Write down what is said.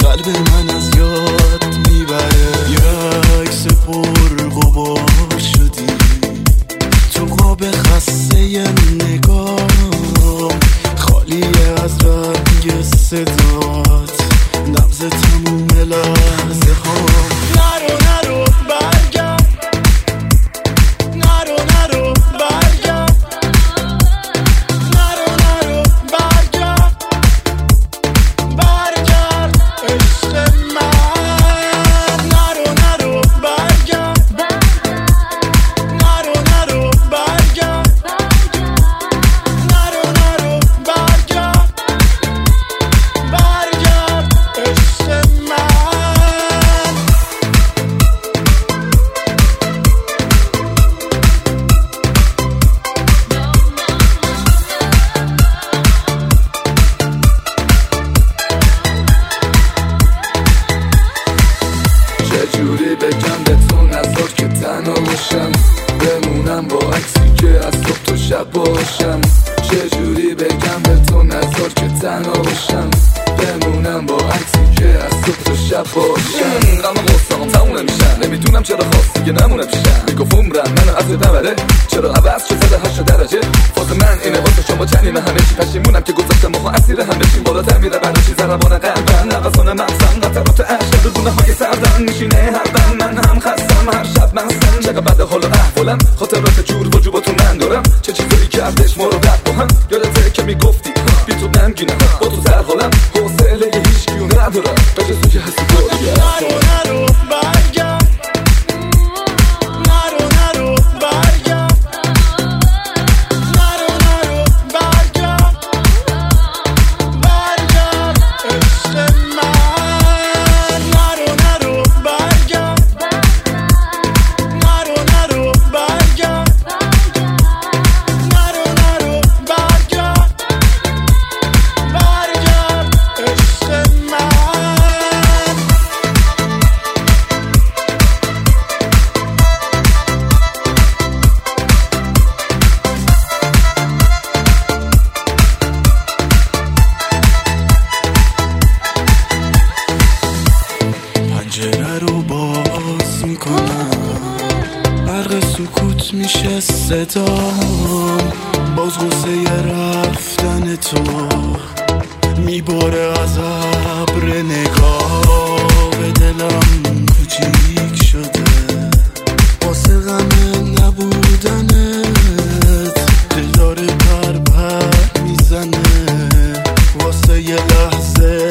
قلب من از یاد میبره. یه عکس پر غبار شدی تو قاب خسته نگاه، خالی از رنگ صدات، نبض تموم لحظه ها. نرو نرو برگرد، نرو نرو برگرد، نرو نرو برگرد، برگرد عشق من. نرو نرو برگرد، نرو نرو برگرد، نرو نرو برگرد، برگرد عشق من. چجوری بگم به تو نذار که تنها باشم، بمونم با عکسی که از صبح تا شب باشم. چجوری بگم به تو نذار که تنها باشم، بمونم با عکسی که از صبح تا شب باشم. غم غصه‌ام تموم نمیشن، نمیدونم چرا خواستی که نمونه پیشم. میگفت عمرم منو از نبره، چرا عوض شد 108 درجه. واسه من اینه، واسه شما جنین همه چی. پشیمونم که گذاشتم آخو اسیر همه چی. بالاتر میره برای چی ضربان قلبم، نفسان مغزم، قطرات عشق بدونه های سردم میشینه هر دم. من هم خستم هر شب مستم، چقدر بد حال و احوالم. خاطرات جور و جو تو من دارم، چه چیزایی کردش ما رو رد با هم. یادته که میگفتی بی تو نمگینم، با تو سر حالم حوصله هیچکیو ندارم به جز تو که هستی تو. نرو نرو برگرد، نرو نرو برگرد، نرو نرو برگرد، برگرد عشق من. نرو نرو برگرد، نرو نرو برگرد، نرو نرو برگرد، برگرد عشق من. پنجره رو باز میکنم، برق سکوت میشه صدام. باز غصه رفتن تو میباره از ابر نگاه. به دلم کوچیک شده واسه غم نبودنت، دل داره پر پر میزنه واسه یه لحظه